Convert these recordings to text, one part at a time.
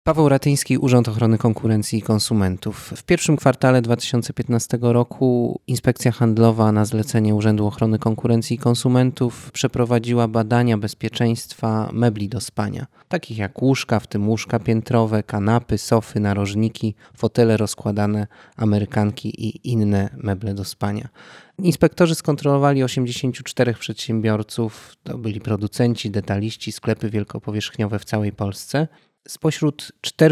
Paweł Ratyński, Urząd Ochrony Konkurencji i Konsumentów. W pierwszym kwartale 2015 roku Inspekcja Handlowa na zlecenie Urzędu Ochrony Konkurencji i Konsumentów przeprowadziła badania bezpieczeństwa mebli do spania, takich jak łóżka, w tym łóżka piętrowe, kanapy, sofy, narożniki, fotele rozkładane, amerykanki i inne meble do spania. Inspektorzy skontrolowali 84 przedsiębiorców, to byli producenci, detaliści, sklepy wielkopowierzchniowe w całej Polsce. Spośród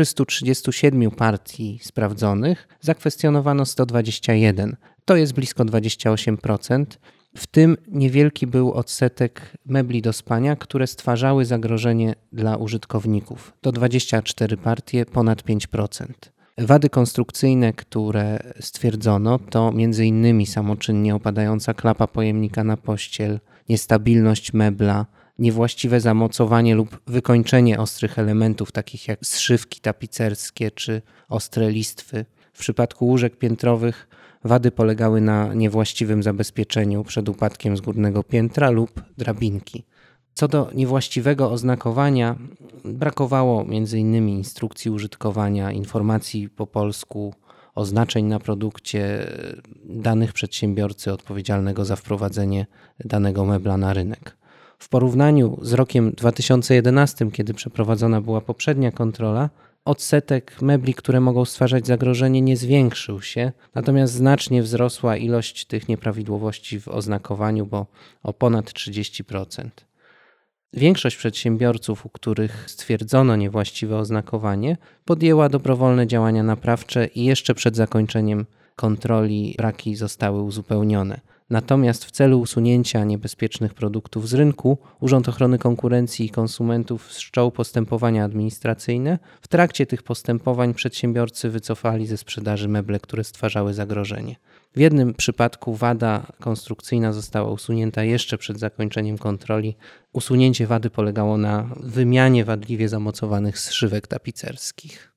437 partii sprawdzonych zakwestionowano 121. To jest blisko 28%. W tym niewielki był odsetek mebli do spania, które stwarzały zagrożenie dla użytkowników. To 24 partie, ponad 5%. Wady konstrukcyjne, które stwierdzono, to m.in. samoczynnie opadająca klapa pojemnika na pościel, niestabilność mebla, niewłaściwe zamocowanie lub wykończenie ostrych elementów, takich jak zszywki tapicerskie czy ostre listwy. W przypadku łóżek piętrowych wady polegały na niewłaściwym zabezpieczeniu przed upadkiem z górnego piętra lub drabinki. Co do niewłaściwego oznakowania, brakowało m.in. instrukcji użytkowania, informacji po polsku, oznaczeń na produkcie, danych przedsiębiorcy odpowiedzialnego za wprowadzenie danego mebla na rynek. W porównaniu z rokiem 2011, kiedy przeprowadzona była poprzednia kontrola, odsetek mebli, które mogą stwarzać zagrożenie, nie zwiększył się, natomiast znacznie wzrosła ilość tych nieprawidłowości w oznakowaniu, bo o ponad 30%. Większość przedsiębiorców, u których stwierdzono niewłaściwe oznakowanie, podjęła dobrowolne działania naprawcze i jeszcze przed zakończeniem kontroli braki zostały uzupełnione. Natomiast w celu usunięcia niebezpiecznych produktów z rynku Urząd Ochrony Konkurencji i Konsumentów wszczął postępowania administracyjne. W trakcie tych postępowań przedsiębiorcy wycofali ze sprzedaży meble, które stwarzały zagrożenie. W jednym przypadku wada konstrukcyjna została usunięta jeszcze przed zakończeniem kontroli. Usunięcie wady polegało na wymianie wadliwie zamocowanych zszywek tapicerskich.